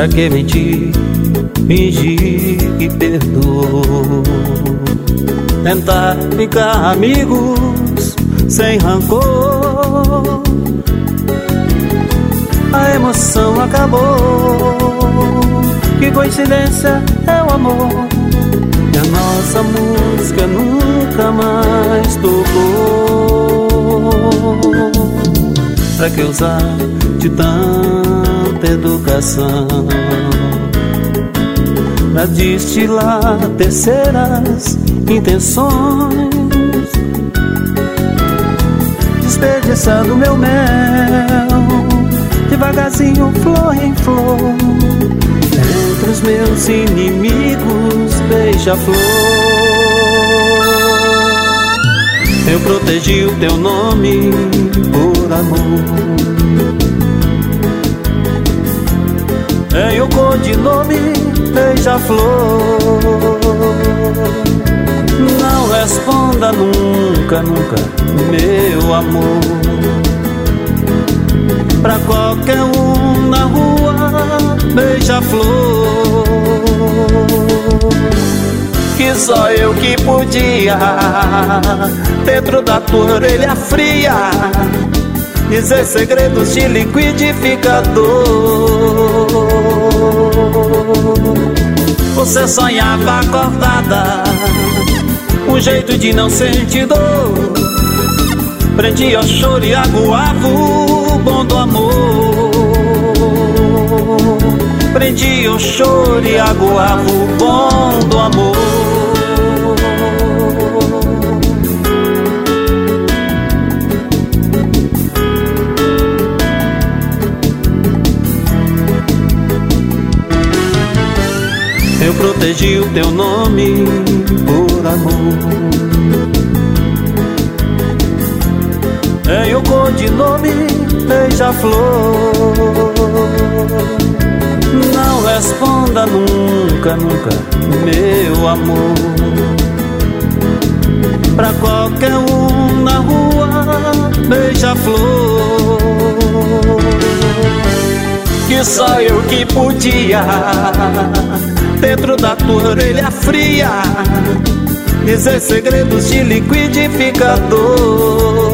Pra que mentir, fingir que perdoou? Tentar ficar amigos sem rancor. A emoção acabou. Que coincidência é o amor. E a nossa música nunca mais tocou. Pra que usar de tanta educação pra destilar terceiras intenções, desperdiçando meu mel devagarzinho, flor em flor, entre os meus inimigos, beija-flor. Eu protegi o teu nome por amor. Em o codinome beija-flor. Não responda nunca, nunca, meu amor. Pra qualquer um na rua, beija-flor. Que só eu que podia, dentro da tua orelha fria, dizer segredos de liquidificador. Você sonhava acordada, um jeito de não sentir dor. Prendia o choro e aguava o bom do amor. Prendia o choro e aguava o bom do amor. Eu protegi o teu nome por amor. Em o codinome beija-flor. Não responda nunca, nunca, meu amor. Pra qualquer um na rua, beija-flor. Que só eu que podia, dentro da tua orelha fria, dizer segredos de liquidificador.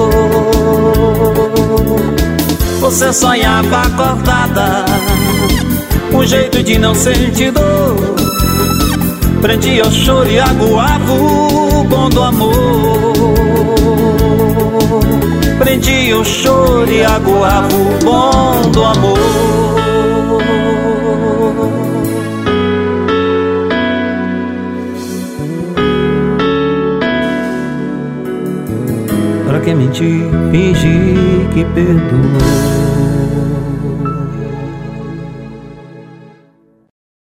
Você sonhava acordada, um jeito de não sentir dor. Prendia o choro e aguava o bom do amor. Prendia o choro e aguava o bom do amor. Pra que mentir, fingir que perdoou?